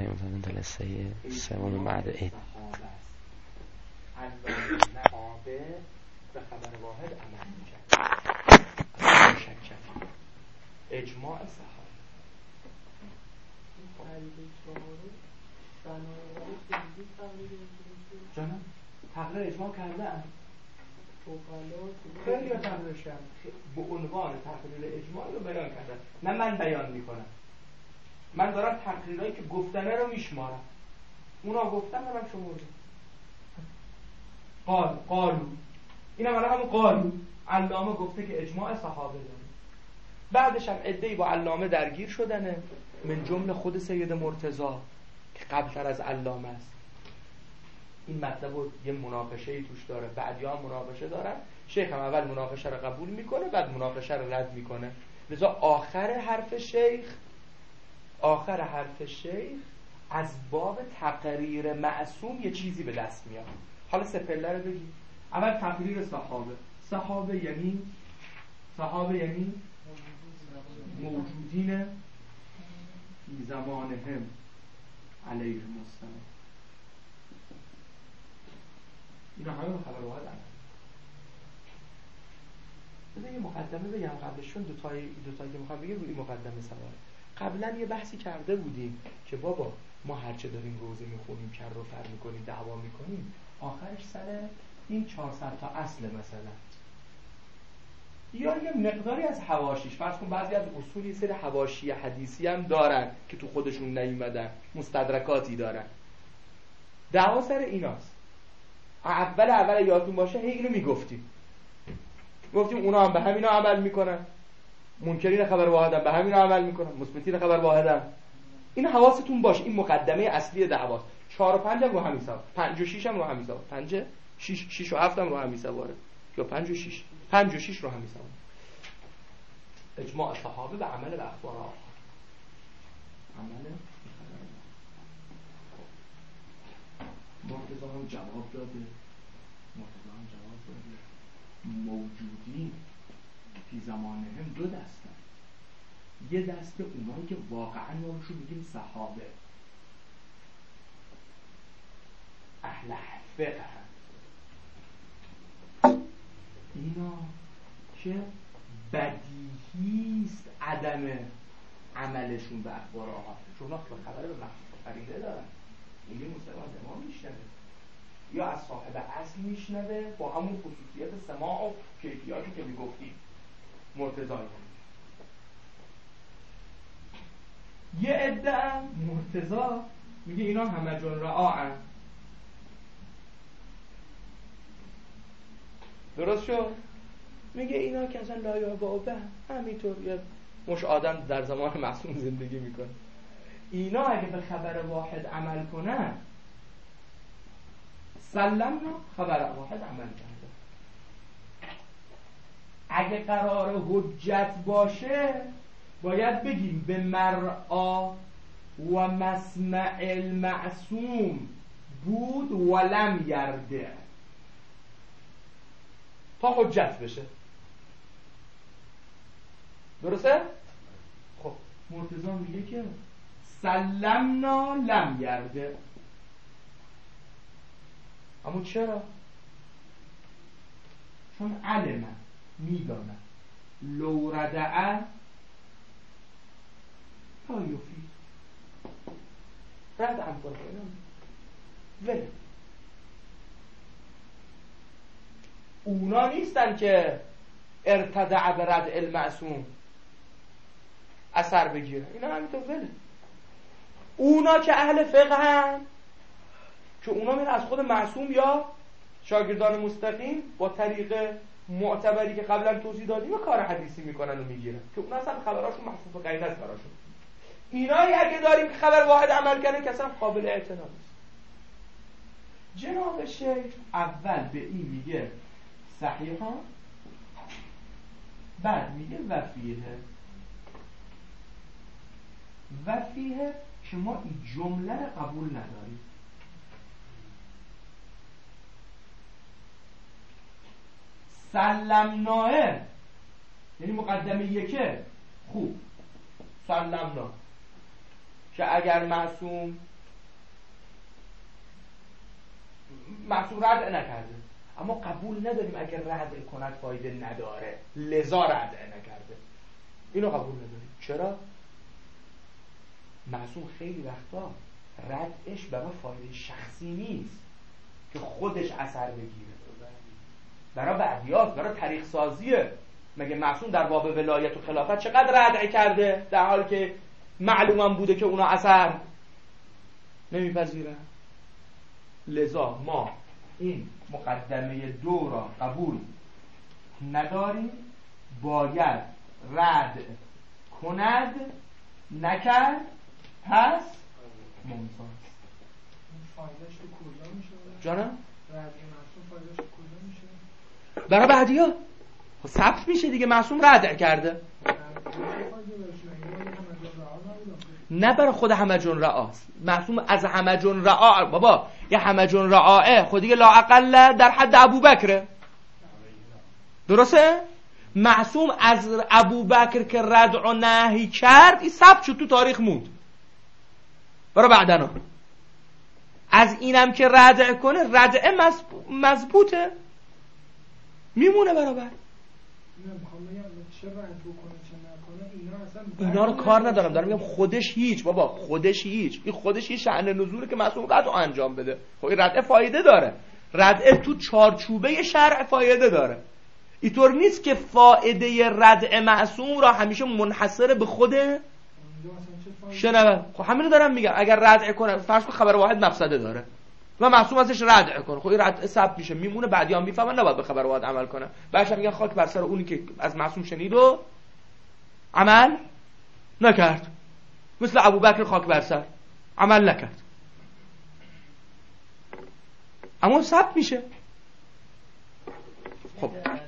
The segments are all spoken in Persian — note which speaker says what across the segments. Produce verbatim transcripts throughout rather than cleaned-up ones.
Speaker 1: مثلا جلسه سوم بعد عید
Speaker 2: صحابه به خبر واحد عمل می‌کرد. اجماع صحابه جانم تقریر اجماع کردن خیلی ها تقریرش کردن به عنوان تقریر اجماع رو بیان کردن. نه من بیان میکنم، من دارم تقریرهایی که گفتنه رو میشمارم. اونا گفتن منم شمردم. قال قالو این هم همون قالو علامه گفته که اجماع صحابه داره. بعدش هم عده‌ای با علامه درگیر شدنه، من جمله خود سید مرتضی که قبل‌تر از علامه است. این مطلب رو یه مناقشه‌ای توش داره، بعدی‌ها هم مناقشه دارن. شیخ هم اول مناقشه رو قبول میکنه، بعد مناقشه رو رد میکنه. لذا آخر حرف شیخ آخر حرف شیخ از باب تقریر معصوم یه چیزی به دست میاد. حالا سپله رو بگیم. اول تقریر صحابه. صحابه یعنی صحابه یعنی موجودین فی زمانهم علیه السلام. اینا همه خبر واحد عمل. بذار یه مقدمه بگم قبلشون دو تای دو تایی که میخوام بگم روی مقدمه سوال. قبلا یه بحثی کرده بودیم که بابا ما هرچه داریم روزه میخونیم کر و فر میکنیم دعوا میکنیم آخرش سر این چهارصد تا اصل مثلا یا یه مقداری از حواشیش. فرض کن بعضی از اصول یه سری حواشی حدیثی هم دارن که تو خودشون نیومدن، مستدرکاتی دارن. دعوا سر ایناست. اول اول یادتون باشه هی اینو میگفتیم گفتیم اونا هم به همینا عمل میکنن، منکرین خبر واحد هم به همینا عمل میکنن، مثبتین خبر واحد هم. این حواستون باشه. این مقدمه اصلی دعواست. چهار و پنج هم رو همین سوار، پنج و شش هم رو همین سوار، پنج شش شش و هفت هم رو همین سواره، یا پنج و شش پنج و شش رو همین سواره. اجماع صحابه به عمل به اخبار آخر. عمل مرتضی هم جواب داده مرتضی هم جواب داده موجودی فی زمانهم دو دستن. یه دست اونایی که واقعا ما روشون میگیم صحابه، اهل فقه هم. اینا که بدیهیست عدم عملشون به اخبار آقا، چون خبر به مخصوص فریده دارن. این مسلمان امام میشنوه یا از صاحب اصل میشنوه با همون خصوصیت سماع و کیفیاتی که میگفتیم مرتضی. یه عده هم مرتضی میگه اینا همه جون رعاعن. درست شد؟ میگه اینا که اصلا لایا با به همینطور یه مش آدم در زمان معصوم زندگی میکنه. اینا اگه به خبر واحد عمل کنن سلمنا خبر واحد عمل کرده. اگه قرار حجت باشه باید بگیم به مرعا و مسمع المعصوم بود ولم یرده تا حجت بشه. درسته؟ خب مرتضی میگه که سلمنا لم یرده. اما چرا؟ چون علمه میدانه لو ردعه تا یفید رد هم کنه ولی اونا نیستن که ارتدع به رد المعصوم اثر بگیره. اینا همینطور ولی اونا که اهل فقه هن که اونا میره از خود معصوم یا شاگردان مستقیم با طریق معتبری که قبلا توضیح دادیم و کار حدیثی میکنن و میگیرن که اونا اصلا خبراشون محفوظ غیر است براشون. اینایی اگه داریم که خبر واحد عمل کنن که اصلا قابل اعتنا نیست. جناب شیخ اول به این میگه صحیحا، بعد میگه وفیه وفیه که ما این جمله رو قبول نداریم. سلمناه یعنی مقدمه یکه خوب سلمنا که اگر معصوم معصوم رد نکرده، اما قبول نداریم اگر رد کند فایده نداره لذا رد نکرده، اینو قبول نداریم. چرا؟ معصوم خیلی وقتا ردش برای فایده شخصی نیست که خودش اثر بگیره، برای بعدیات، برای تاریخ سازیه. مگه معصوم در باب ولایت و خلافت چقدر ردع کرده در حالی که معلومم بوده که اونا اثر نمیپذیرن؟ لذا ما این مقدمه دو را قبول نداریم، باید رد کند، نکرد، پس ممتاز.
Speaker 3: فایدهش تو کجا میشه؟
Speaker 2: جانم؟
Speaker 3: رد معصوم فایدهش تو کجا میشه؟
Speaker 2: برای بعدیا ثبت میشه دیگه، معصوم رد کرده. نه برای خود همجون رعاست، معصوم از همجون رعا. بابا یه همجون رعاه خود دیگه لااقل در حد ابوبکره، درسته؟ معصوم از ابوبکر که ردع و نهی کرد این ثبت شد تو تاریخ موند برای بعدنا. از اینم که ردع کنه ردع مضبوطه میمونه برابر. اینا رو کار ندارم، دارم میگم خودش هیچ. بابا خودش هیچ، این خودش هیچ شأن نزوله که معصوم ردع انجام بده. خب این ردع فایده داره، ردع تو چارچوبه شرع فایده داره. اینطور نیست که فایده ردع معصوم را همیشه منحصر به خوده شنوه. خب همین رو دارم میگم، اگر ردع کنه فرض کن خبر واحد مفسده داره و معصوم ازش ردع کنه، خب این ردع ثبت میشه میمونه، بعدی هم میفهمن نباید به خبر واحد عمل کنه. بعدش میگن خاک بر سر اونی که از معصوم شنید و عمل نکرد، مثل ابوبکر خاک بر سر عمل نکرد، اما ثبت میشه. خب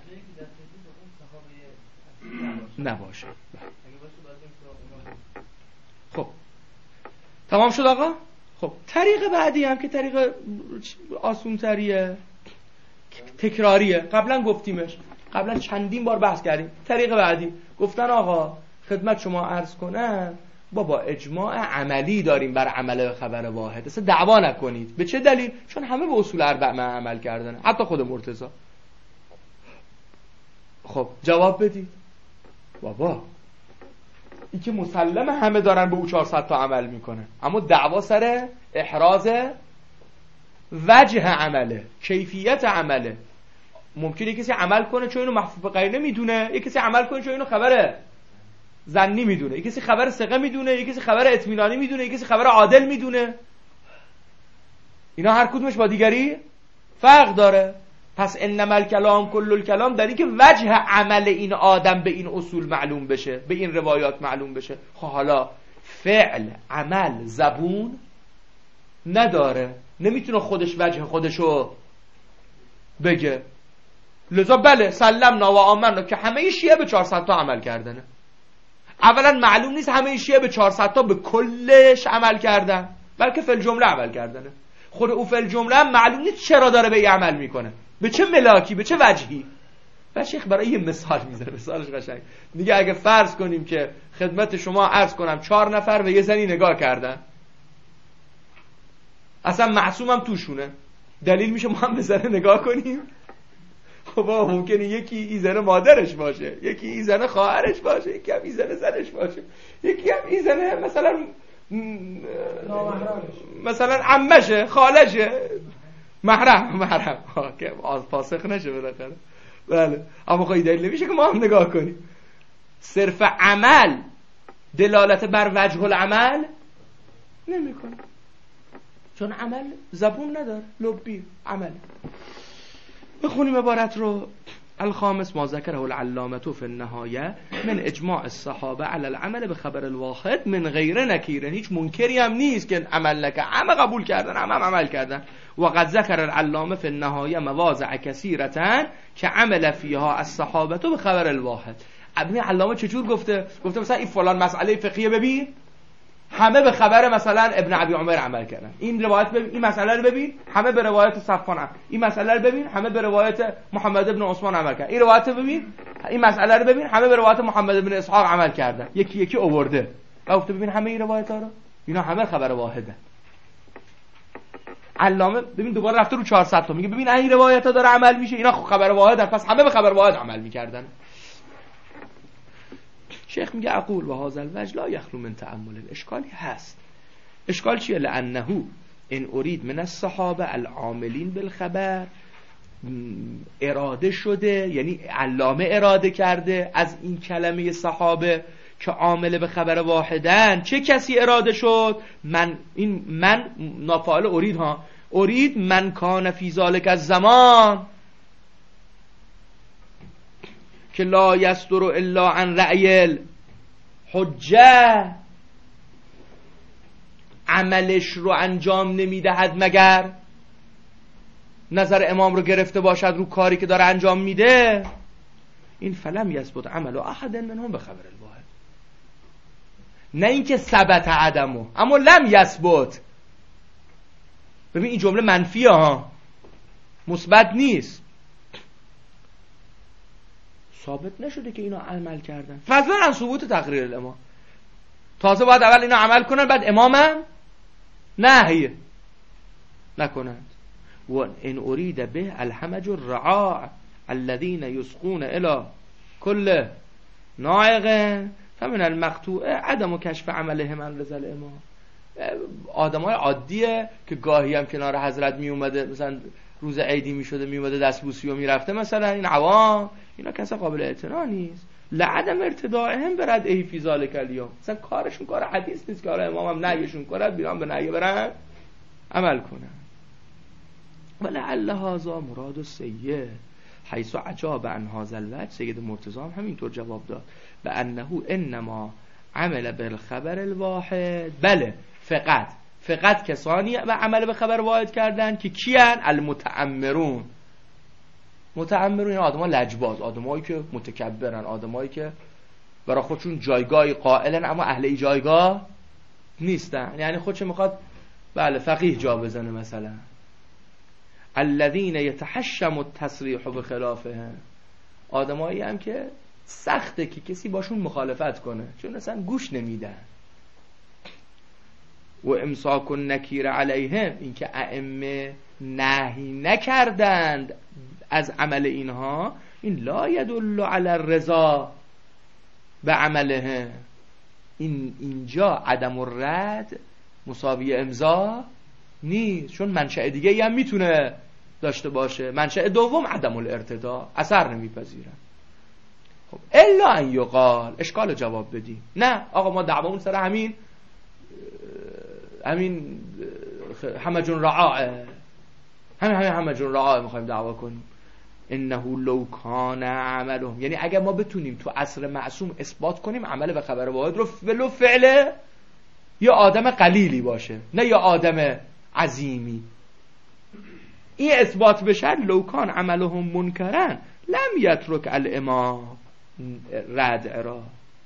Speaker 2: نباشه. خب تمام شد آقا. خب طریق بعدی هم که طریق آسون تریه، تکراریه، قبلا گفتیمش، قبلا چندین بار بحث کردیم. طریق بعدی گفتن آقا خدمت شما عرض کنم بابا اجماع عملی داریم بر عمل به خبر واحد، اصلا دعوا نکنید. به چه دلیل؟ چون همه به اصول اربع عمل کردن، حتی خود مرتضی. خب جواب بدید بابا این که مسلم همه دارن به او چهارصد تا عمل میکنه، اما دعوا سر احراز وجه عمله، کیفیت عمله. ممکنه کسی عمل کنه چون اینو محفوظ به غیره میدونه، یک کسی عمل کنه چون اینو خبر ظنی میدونه، یک کسی خبر ثقه میدونه، یک کسی خبر اطمینانی میدونه، یک کسی خبر عادل میدونه. اینا هر کدومش با دیگری فرق داره. پس انما الکلام کل الکلام در این که وجه عمل این آدم به این اصول معلوم بشه، به این روایات معلوم بشه. خب حالا فعل عمل زبون نداره، نمیتونه خودش وجه خودشو بگه. لذا بله سلمنا و آمنا که همه شیعه به چهارصد تا عمل کردنه. اولا معلوم نیست همه شیعه به چهارصد تا به کلش عمل کردن، بلکه فل جمله عمل کردنه. خود او فل جمله هم معلوم نیست چرا داره به این عمل میکنه، به چه ملاکی، به چه وجهی. و شیخ برای یه مثال میزنه، مثالش قشنگ. میگه اگه فرض کنیم که خدمت شما عرض کنم چهار نفر به یه زنی نگاه کردن، اصلا معصومم توشونه، دلیل میشه ما هم به زن نگاه کنیم؟ خب ممکنه یکی این زن مادرش باشه، یکی این زن خواهرش باشه، یکی هم این زن زنش باشه، یکی هم این زن مثلا مثلا عمشه، خالشه، محرم محرم که فاسق نشه بالاخره. بله اما خیلی دلیل نمیشه که ما هم نگاه کنیم. صرف عمل دلالت بر وجه العمل نمیکنه، چون عمل زبون نداره، لبی عمل. بخونیم عبارت رو. الخامس ما ذکره العلامة فی النهایه من اجماع الصحابه علی العمل به خبر الواحد من غیر نکیر. هیچ منکری هم نیست که عمل نکرد، همه قبول کردن، همه هم عمل کردن. و قد ذکر العلامه فی النهایه مواضع کثیرة که عمل فیها الصحابه به خبر الواحد. ابن علامه چجور گفته؟ گفته مثلا این فلان مسئله فقهیه ببین همه به خبر مثلا ابن ابی عمر عمل کردن، این روایت ببین، این مسئله رو ببین همه به روایت صفوان عمل، این مسئله رو ببین همه به روایت محمد ابن عثمان عمل کردن، این روایت رو ببین، این مسئله رو ببین همه به روایت محمد ابن اسحاق عمل کردن. یکی یکی آورده و گفته ببین همه این روایت‌ها رو، اینا همه خبر واحده. علامه ببین دوباره رفته رو چهارصد تا میگه ببین این روایت ها داره عمل میشه، اینا خبر واحدن، پس همه به خبر واحد عمل میکردن. شیخ میگه اقول و هذا الوجه لا یخلو من تأمل. اشکالی هست. اشکال چیه؟ لانه ان اريد من الصحابه العاملین بالخبر، اراده شده، یعنی علامه اراده کرده از این کلمه صحابه که عامل به خبر واحدن. چه کسی اراده شد؟ من، این من نافعال ارید ها، ارید من کان فی ذلک الزمان که لا یصدر الا عن رأی الحجه، عملش رو انجام نمیدهد مگر نظر امام رو گرفته باشد رو کاری که داره انجام میده. این فلم یثبت عمل احد منهم به خبر الواحد، نه اینکه ثبت عدمه اما لم یثبت. ببین این جمله منفیه ها، مثبت نیست. ثابت نشده که اینا عمل کردن، فضلا عن ثبوت تقریر الامام. تازه باید اول اینا عمل کنن بعد امامم نهی نکنند. و ان اريد به الحمج الرعاع الذين يسقون الى كل ناعق فمن المقطوع عدم کشف عملهم عن رضا الامام. آدمای عادیه که گاهی هم کنار حضرت می اومده، مثلا روز عیدی می شده می اومده دستبوسی و می رفته، مثلا این عوام، اینا کسی قابل اعتنا نیست. لعدم ارتداعهم برد ای فی ذلک الیوم، مثلا کارشون کار حدیث نیست که حالا امام هم نهیشون کنه بیان به نهی برن عمل کنن. ولعل هذا مراد السید حیث عجاب عن هذا الوجه. سید مرتضی هم همینطور جواب داد به انه انما عمل بالخبر الواحد. بله فقط فقط کسانی به عمل به خبر واحد کردن که کیان؟ المتأمرون. متأمرون این آدم‌ها لجباز، آدمایی که متکبرن، آدمایی که برای خودشون جایگاهی قائلن اما اهل جایگاه نیستن، یعنی خودش میخواد بله فقیه جا بزنه مثلا. الذين يتحشم التصریح بخلافهم، آدمایی هم که سخته که کسی باشون مخالفت کنه چون اصلا گوش نمیدن. و امساک النکیر علیهم، این که ائمه نهی نکردند از عمل اینها، این لا یدل علی الرضا به عملهم. این اینجا عدم الرد مساوی امضا نیست، چون منشأ دیگه ای هم میتونه داشته باشه. منشأ دوم عدم الارتضا، اثر نمیپذیرن. خب الا ان یقال، اشکال جواب بدیم. نه آقا ما دعوامون سر همین همین همجون رعاع، همین همین همجون رعاع میخوایم دعوا کنیم. انه لو کان عملهم، یعنی اگر ما بتونیم تو عصر معصوم اثبات کنیم عمل به خبر واحد رو ولو فعله یا آدم قلیلی باشه نه یا آدم عظیمی، این اثبات بشه، لو کان عملهم منکرن لم یترک الامام رد را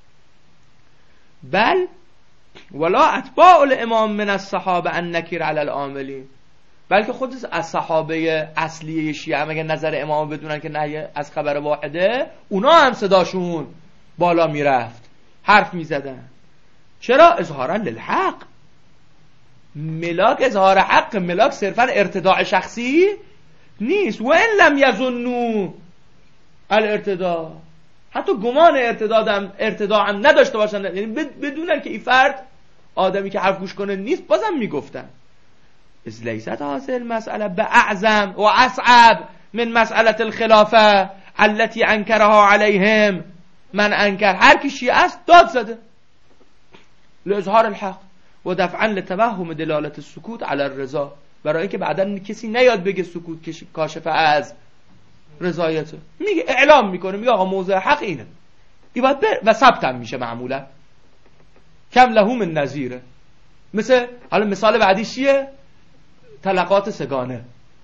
Speaker 2: بل ولا اتباع الامام من الصحابه ان نکیر علی العاملین، بلکه خود از صحابه اصلی شیعه هم اگه نظر امام بدونن که نهی از خبر واحده، اونا هم صداشون بالا میرفت، حرف میزدن. چرا؟ اظهارا للحق. ملاک اظهار حق، ملاک صرفا ارتداع شخصی نیست. و ان لم یظنوا الارتداع، حتی گمان ارتدادم ارتداع هم نداشته باشن، یعنی بدونن که این فرد آدمی که حرف گوش کنه نیست، بازم میگفتن. از لیست هذه المسئله باعظم و اصعب من مسئله الخلافه التي انکرها علیهم من انکر. هر کی شیعه است داد زده لاظهار الحق و دفعا لتوهم دلالت السکوت علی الرضا، برای اینکه بعدا کسی نیاد بگه سکوت کاشفه از رضایته. میگه اعلام میکنه، میگه آقا موضع حق اینه، این باید بر و ثبت هم میشه معمولا. کم له من نظیره. مثل حالا مثال بعدی چیه؟ طلقات سگانه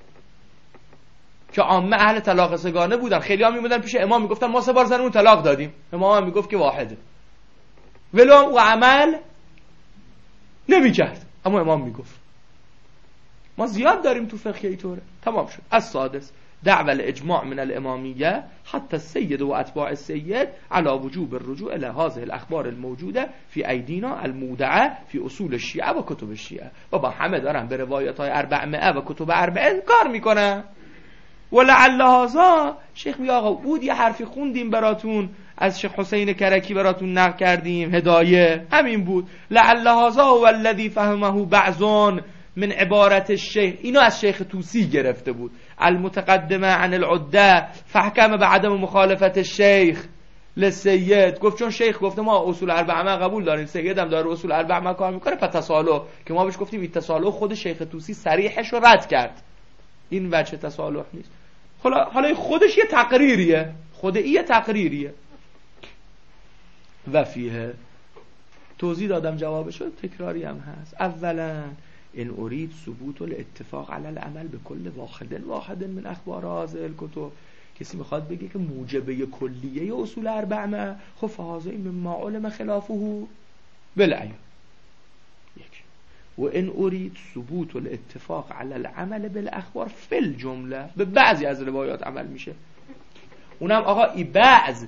Speaker 2: که عامه اهل طلاق سگانه بودن، خیلی ها میمودن پیش امام میگفتن ما سه بار زنمون طلاق دادیم، امام هم میگفت که واحده، ولو او عمل نمیکرد اما امام میگفت. ما زیاد داریم تو فقه اینطوره. تمام شد. از سادس دعوى الاجماع من الامامیه حتی السید و اتباع السید على وجوب الرجوع الى هذه الاخبار الموجوده فی ایدینا المودعه فی اصول الشیعه و کتب الشیعه. بابا همه دارن به روایات های اربعمائه و کتب اربعه کار میکنن. ولعل هذا شیخ می آقا بود یه حرفی خوندیم براتون از شیخ حسین کرکی براتون نقل کردیم هدایه، همین بود. لعل هذا هو الذی فهمه بعضون من عبارت الشیخ، اینو از شیخ توسی گرفته بود. المتقدمه عن العده فحکم بعدم مخالفت الشیخ لسید، گفت چون شیخ گفته ما اصول اربعه قبول داریم، سید هم داره اصول اربعه کار میکنه، فتصالح که ما بهش گفتیم این تصالح خود شیخ توسی صریحش رو رد کرد، این وجه تصالح نیست. حالا حالا خودش یه تقریریه، خود این یه تقریریه. و فیه توضیح دادم جوابشو، تکراری هم هست. اولا این اريد ثبوت الاتفاق على العمل به کل واحد واحد من اخبار هذه الكتب، کسی میخواد بگه که موجبه کلیه اصول اربعه خب فهذا مما علم خلافه بالعیان. یک و این اريد ثبوت الاتفاق على العمل بالاخبار فی الجمله، به بعضی از روایات عمل میشه، اونم آقا ای بعض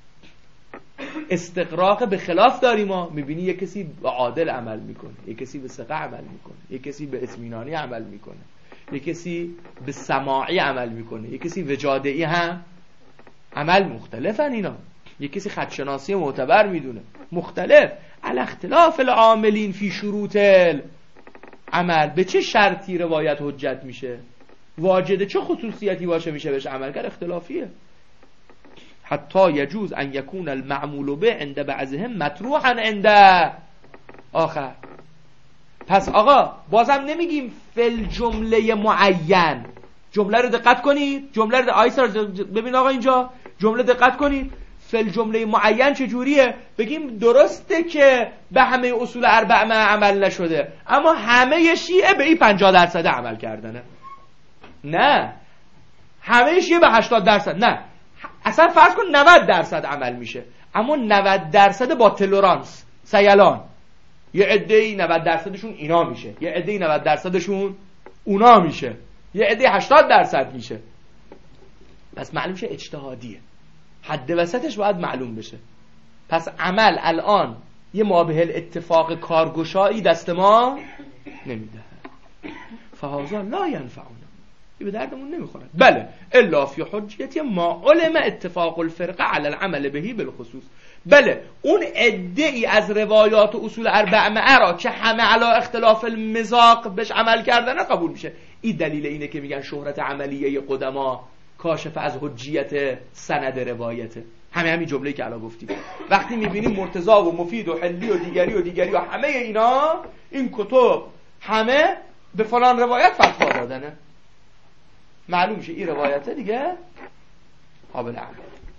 Speaker 2: استقراق به خلاف داریم. ما میبینی یک کسی به عادل عمل میکنه، یک کسی به ثقه عمل میکنه، یک کسی به اطمینانی عمل میکنه، یک کسی به سماعی عمل میکنه، یک کسی وجاده‌ای هم عمل مختلفن اینا، یک کسی خدشناسی معتبر میدونه مختلف. علی اختلاف العاملین فی شروط عمل، به چه شرطی روایت حجت میشه، واجد چه خصوصیتی باشه میشه بهش عمل کرد، اختلافیه. حتی یجوز ان یکون المعمول به عند بعضهم مطروحا عند آخر. پس آقا بازم نمیگیم فل جمله معین، جمله رو دقت کنید، جمله رو آیسا ببین آقا اینجا جمله دقت کنید، فل جمله معین چجوریه؟ بگیم درسته که به همه اصول اربعه عمل نشده، اما همه شیعه به این پنجاه درصد عمل کردنه. نه همه شیعه به هشتاد درصد، نه اصلا فرض کن نود درصد عمل میشه، اما نود درصد با تلورانس سیلان، یه عده‌ای نود درصدشون اینا میشه، یه عده‌ای نود درصدشون اونا میشه، یه عده‌ای هشتاد درصد میشه. پس معلوم شه اجتهادیه، حد وسطش باید معلوم بشه. پس عمل الان یه مابه الاتفاق کارگشایی دست ما نمیده، فهذا لا ینفعنا، به دردمون نمیخوره. بله الا فی حجیت ما علم اتفاق الفرقه علی العمل بهی بالخصوص. بله اون عده‌ای از روایات و اصول اربعه را که همه علی اختلاف المذاق بهش عمل کردن قبول میشه. این دلیل اینه که میگن شهرت عملیه قدما کاشف از حجیت سند روایته. همه همین جمله‌ای که الان گفتیم، وقتی میبینیم مرتضی و مفید و حلی و دیگری و دیگری و همه اینا، این کتب همه به فلان روایت فتوا دادنه، معلوم میشه این روایته دیگه قابل عمل.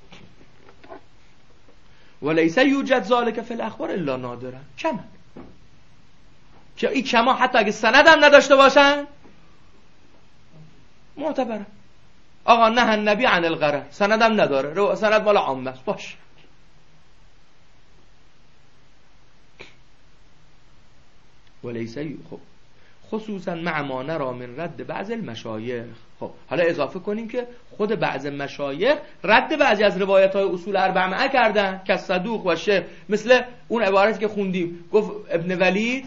Speaker 2: ولیس یوجد ذالک فی الاخبار الا نادرا، کما که این کما حتی اگه سند هم نداشته باشن معتبره. آقا نه النبی عن الغرر، سند هم نداره، سند مال عامه است، باش. ولیس خب خصوصا مع ما نرى من رد بعض المشایخ. خب حالا اضافه کنیم که خود بعض مشایخ رد بعضی از روایت های اصول اربعه کردن که صدوق و شیخ، مثل اون عبارتی که خوندیم، گفت ابن ولید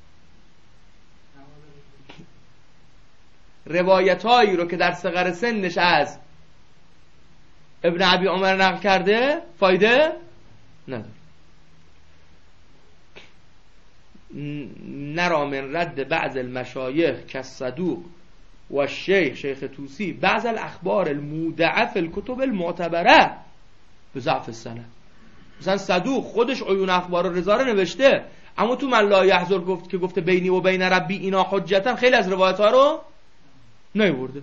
Speaker 2: روایت هایی رو که در صغر سنش از ابن ابی عمر نقل کرده فایده نداره. نرى من رد بعض المشایخ که صدوق و شیخ شیخ توسی بعض الاخبار المودعه فی الکتب المعتبره به ضعف السند. مثلا صدوق خودش عیون اخبار رضا رو نوشته، اما تو من لا یحضر گفت که گفته بینی و بین ربی اینا حجتن، خیلی از روایت ها رو نیورده،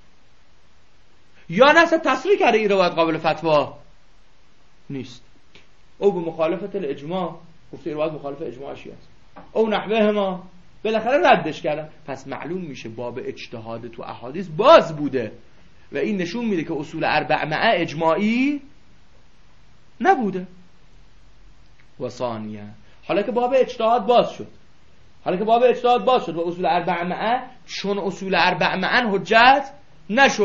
Speaker 2: یا نه تصریح کرده این روایت قابل فتوا نیست، او به مخالفت الاجماع گفته این روایت مخالف اجماع شیعه است، او نحوه ما بالاخره ردش کردن. پس معلوم میشه باب اجتهاد تو احادیث باز بوده و این نشون میده که اصول اربعه اجماعی نبوده. و ثانیه حالا که باب اجتهاد باز شد، حالا که باب اجتهاد باز شد و اصول اربعه چون اصول اربعه حجت نشد،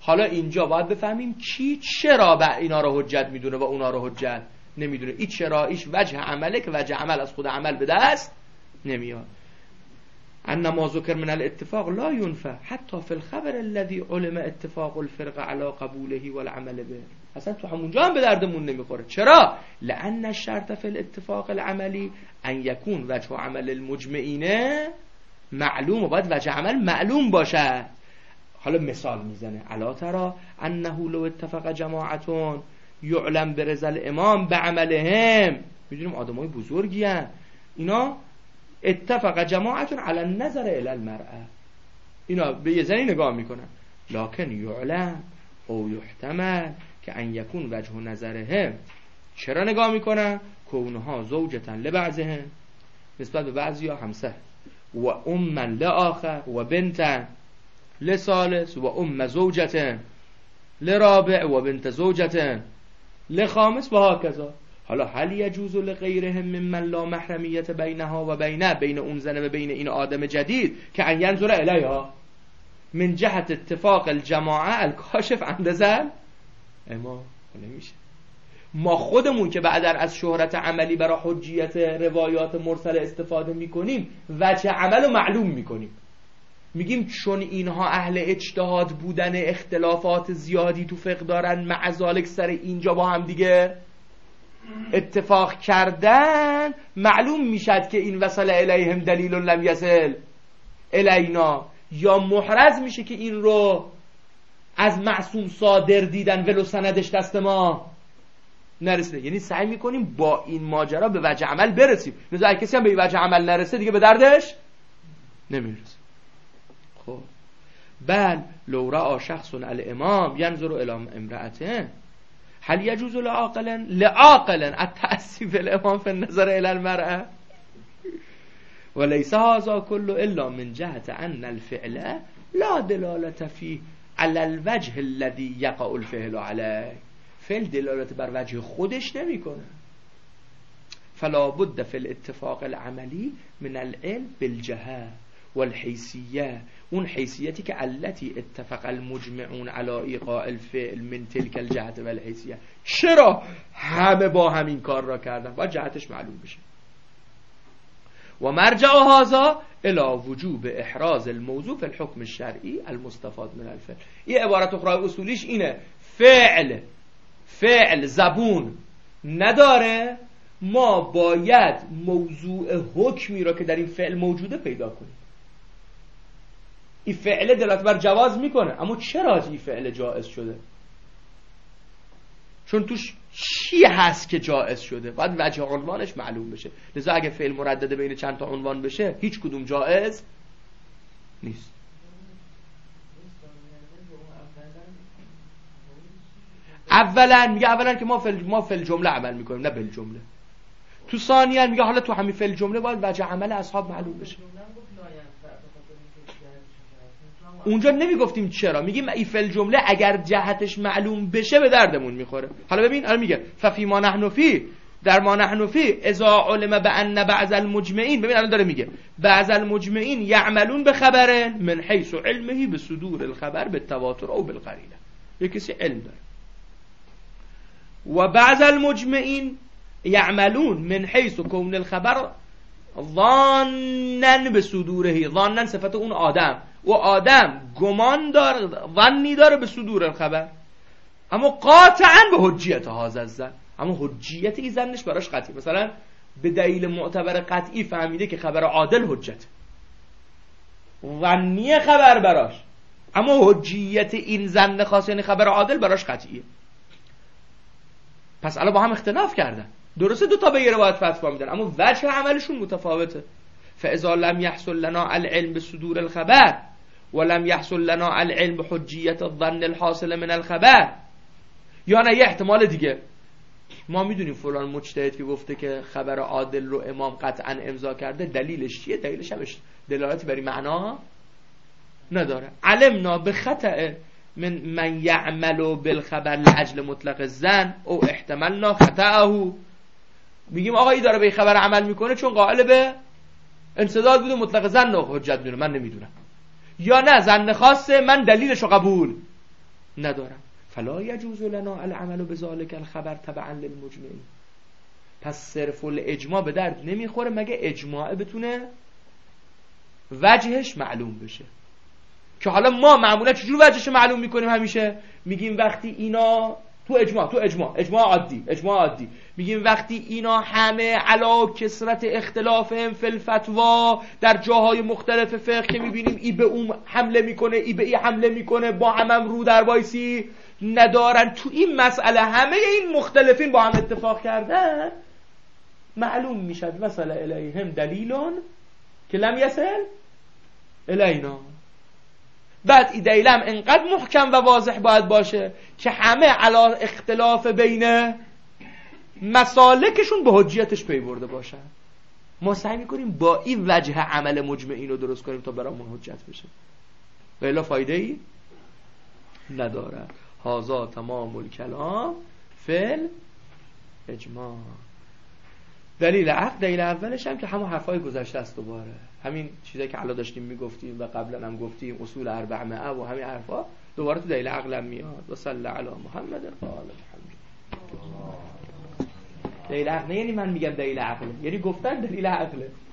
Speaker 2: حالا اینجا باید بفهمیم کی چرا با اینا رو حجت میدونه و اونا رو حجت نمیدونه. این چرا ایش وجه عمله که وجه عمل از خود عمل به دست نمیاد. انما ذکر من الاتفاق لا ينفع حتی فی الخبر الذي علم اتفاق الفرق على قبوله والعمل به. اصلا تو همونجا هم به دردمون نمیخوره. چرا؟ لان الشرط فی الاتفاق العملی ان یکون وجه عمل المجمعین معلوم و باید وجه عمل معلوم باشه. حالا مثال میزنه الا ترى انه لو اتفق جماعتون یعلم برضا الامام بعملهم. میدونیم آدمای بزرگی هستن اینا. اتفق جماعتون علی النظر الی المرأه، اینا به یه زنی نگاه میکنن. لکن یعلم او یحتمل که ان یکون وجه نظرهم. چرا نگاه میکنن؟ کونها زوجتن لبعضهم، نسبت به بعضی ها همسر، و ام لآخر و بنتن لثالث و ام زوجتن لرابع و بنت زوجتن لخامس و هكذا. حالا هل یجوز لغیرهم ممن لا محرمیت بینها و بینه، بین اون زن و بین این آدم جدید که ان ینظر الیها من جهت اتفاق الجماعه الکاشف عن زن اما نمیشه. ما خودمون که بعدا از شهرت عملی برای حجیت روایات مرسل استفاده میکنیم وجه عمل رو معلوم میکنیم، میگیم چون اینها اهل اجتهاد بودن اختلافات زیادی تو فقه دارن معذالک سر اینجا با هم دیگه اتفاق کردن، معلوم میشد که این وصل الیهم دلیل لم یصل الینا، یا محرز میشه که این رو از معصوم صادر دیدن ولو سندش دست ما نرسیده. یعنی سعی میکنیم با این ماجرا به وجه عمل برسیم. لذا اگه کسی هم به وجه عمل نرسه دیگه به دردش نمیرسه. خب بل لو رأى شخص الامام ينظر الى امرأته هل يجوز لعاقل لعاقل التأسي في الامام في النظر الى المرأة وليس هذا كله الا من جهة ان الفعل لا دلالة فيه على الوجه الذي يقع الفعل عليه. فعل دلالت بر وجه خودش نمیکنه. فلا بد في الاتفاق العملی من العلم بالجهة والحیثیه، اون حیثیتی که التي اتفق المجمعون على ایقاع الفعل من تلك الجهت والحیثیه. چرا همه با همین کار را کردن؟ باید جهتش معلوم بشه. و مرجع هذا الى وجوب احراز الموضوع في الحكم الشرعي المستفاد من الفعل. این عبارت اخرى اصولیش اینه فعل فعل زبون نداره، ما باید موضوع حکمی را که در این فعل موجوده پیدا کنیم. این فعل دلالت بر جواز میکنه، اما چرا این فعل جائز شده؟ چون توش چی هست که جائز شده؟ باید وجه عنوانش معلوم بشه. لذا اگه فعل مردد بین چند تا عنوان بشه هیچ کدوم جائز نیست. اولا میگه اولا که ما فل ما فل جمله عمل میکنیم نه بل جمله. تو ثانیا میگه حالا تو همین فل جمله باید وجه عمل اصحاب معلوم بشه. اونجا نمیگفتیم چرا، میگیم این فل جمله اگر جهتش معلوم بشه به دردمون میخوره. حالا ببین الان میگه ففی ما نحن فی، در ما نحن فی اذا علم بان بعض المجمعین، ببین الان داره میگه بعض المجمعین یعملون به خبر من حیث علمه به صدور الخبر بالتواتر او بالقرینه. یه کسی علم داره و بعض المجمعین یعملون من حیث کون الخبر ظانا به صدوره. ظانا صفت اون آدم، و آدم گمان داره ظنی داره به صدور الخبر، اما قاطعا به حجیت هذا الظن، اما حجیت این ظنش براش قطعی. مثلا به دلیل معتبر قطعی فهمیده که خبر عادل حجت، ظنی خبر براش، اما حجیت این ظن خاص یعنی خبر عادل براش قطعیه. پس الان با هم اختلاف کردن، درسته دو تا به یه روایت فتوا میدن اما وجه عملشون متفاوته. فاذا لم يحصل لنا العلم بصدور الخبر ولم يحصل لنا العلم بحجیت الظن الحاصل من الخبر، یا نه یه احتمال دیگه، ما میدونیم فلان مجتهد که گفته که خبر عادل رو امام قطعا امضا کرده، دلیلش چیه؟ دلیلش هم دلالتی بر معنا نداره. علمنا بخطأ من من یعمل بالخبر لاجل مطلق الظن او احتملنا خطأه. میگیم آقا این داره به خبر عمل میکنه چون قائل به انسداد بوده، مطلق ظن و حجت میدونه، من نمیدونم. یا نه ظن خاصه، من دلیلشو قبول ندارم. فلا یجوز لنا العمل بذلک الخبر تبعا للمجمع. پس صرف الاجماع به درد نمیخوره مگه اجماع بتونه وجهش معلوم بشه. که حالا ما معمولا چجور وجهش معلوم میکنیم؟ همیشه میگیم وقتی اینا تو اجماع تو اجماع اجماع عادی اجماع عادی میگیم وقتی اینا همه علا کثرت اختلافهم فی الفتوا در جاهای مختلف فقه که میبینیم ای به اون حمله میکنه ای به ای حمله میکنه با هم, هم رو در وایسی ندارن، تو این مسئله همه این مختلفین با هم اتفاق کردن، معلوم میشد مثلا الیهم دلیلون که لم یصل الینا. بعد این دلیل هم انقدر محکم و واضح باید باشه که همه علا اختلاف بین مسالکشون به حجیتش پی برده باشن. ما سعی میکنیم با این وجه عمل مجمعین رو درست کنیم تا برامون حجت بشه، و الا فایده ای نداره. هازا تمام الکلام فل اجماع. دلیل عقل دلیل اولش هم که همون حرفای گذشته است، دوباره همین چیزایی که الان داشتیم میگفتیم و قبلا هم گفتیم، اصول اربعمائه و همین حرفا دوباره تو دلیل عقل هم میاد. و صلی علی محمد و آل محمد. دلیل عقل یعنی من میگم دلیل عقل، یعنی گفتن دلیل عقله.